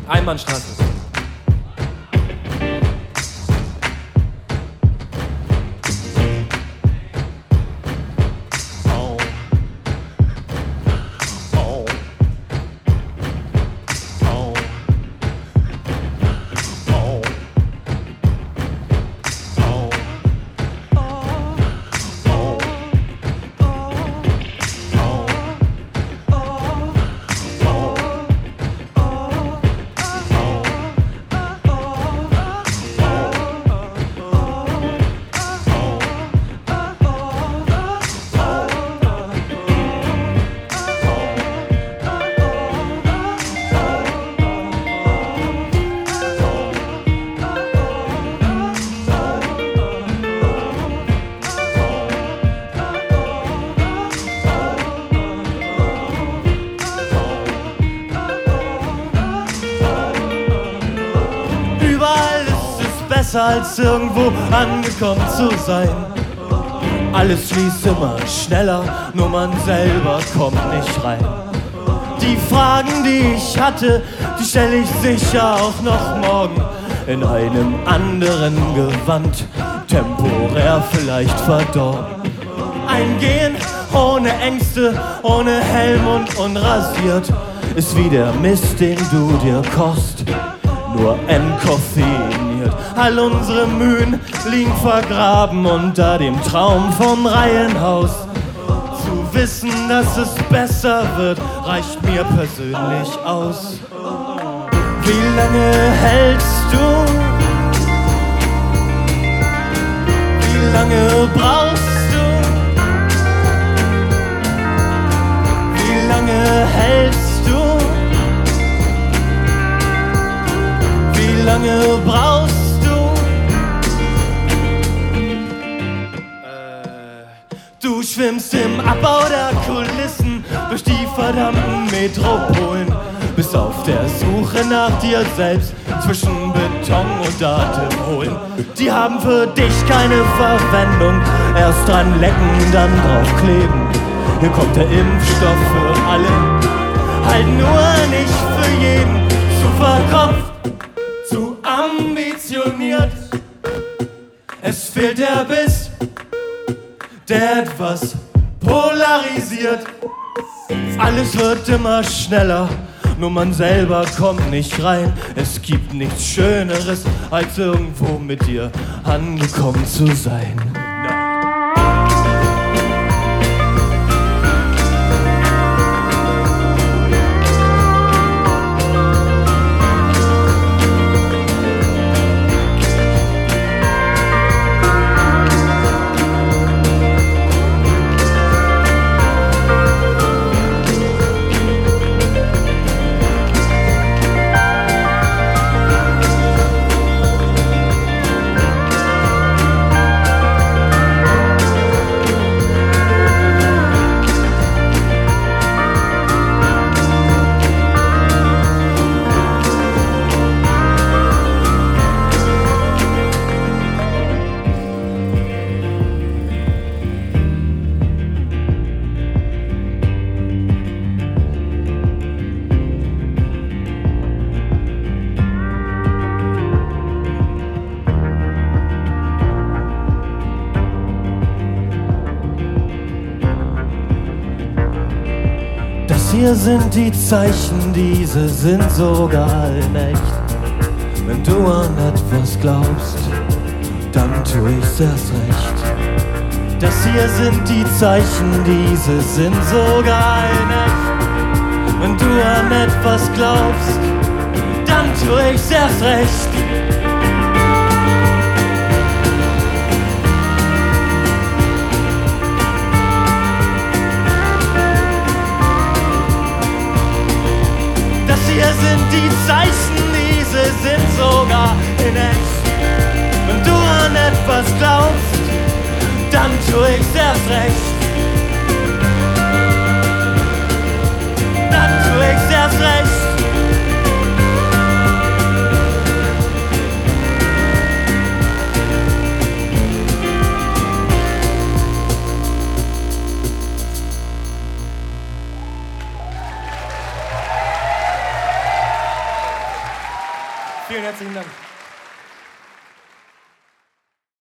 Einbahnstraße. Besser als irgendwo angekommen zu sein. Alles fließt immer schneller, nur man selber kommt nicht rein. Die Fragen, die ich hatte, die stelle ich sicher auch noch morgen. In einem anderen Gewand, temporär vielleicht verdorben. Ein Gehen ohne Ängste, ohne Helm und unrasiert, ist wie der Mist, den du dir kochst, nur entkoffeiniert. All unsere Mühen liegen vergraben unter dem Traum vom Reihenhaus. Zu wissen, dass es besser wird, reicht mir persönlich aus. Wie lange hältst du? Wie lange brauchst du? Wie lange hältst du? Wie lange brauchst du? Du schwimmst im Abbau der Kulissen durch die verdammten Metropolen, bist auf der Suche nach dir selbst zwischen Beton und Atemholen. Die haben für dich keine Verwendung, erst dran lecken, dann drauf kleben. Hier kommt der Impfstoff für alle, halt nur nicht für jeden. Zu verkopft, zu ambitioniert, es fehlt der Biss, der etwas polarisiert. Alles wird immer schneller, nur man selber kommt nicht rein. Es gibt nichts Schöneres, als irgendwo mit dir angekommen zu sein. Hier sind die Zeichen, diese sind sogar in echt. Wenn du an etwas glaubst, dann tu ich's erst recht. Das hier sind die Zeichen, diese sind sogar in echt. Wenn du an etwas glaubst, dann tu ich's erst recht. Hier sind die Zeichen, diese sind sogar in echt. Wenn du an etwas glaubst, dann tu ich's erst recht. Dann tu ich's erst recht. Vielen herzlichen Dank.